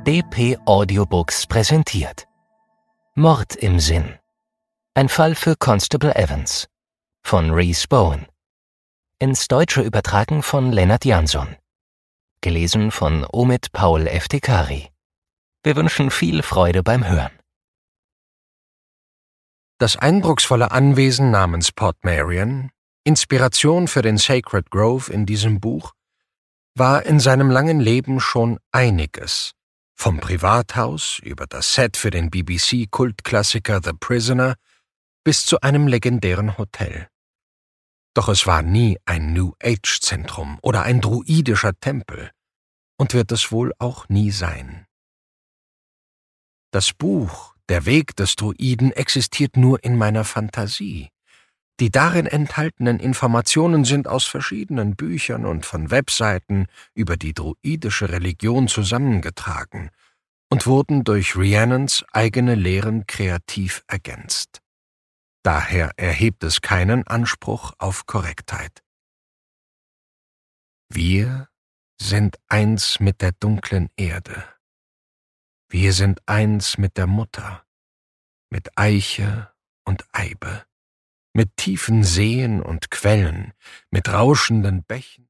DP Audiobooks präsentiert Mord im Sinn. Ein Fall für Constable Evans von Rhys Bowen. Ins Deutsche übertragen von Lennart Jansson. Gelesen von Omid Paul Eftekari. Wir wünschen viel Freude beim Hören. Das eindrucksvolle Anwesen namens Portmeirion, Inspiration für den Sacred Grove in diesem Buch, war in seinem langen Leben schon einiges, vom Privathaus über das Set für den BBC-Kultklassiker The Prisoner bis zu einem legendären Hotel. Doch es war nie ein New-Age-Zentrum oder ein druidischer Tempel und wird es wohl auch nie sein. Das Buch Der Weg des Druiden existiert nur in meiner Fantasie. Die darin enthaltenen Informationen sind aus verschiedenen Büchern und von Webseiten über die druidische Religion zusammengetragen und wurden durch Rhiannons eigene Lehren kreativ ergänzt. Daher erhebt es keinen Anspruch auf Korrektheit. Wir sind eins mit der dunklen Erde. Wir sind eins mit der Mutter, mit Eiche und Eibe, mit tiefen Seen und Quellen, mit rauschenden Bächen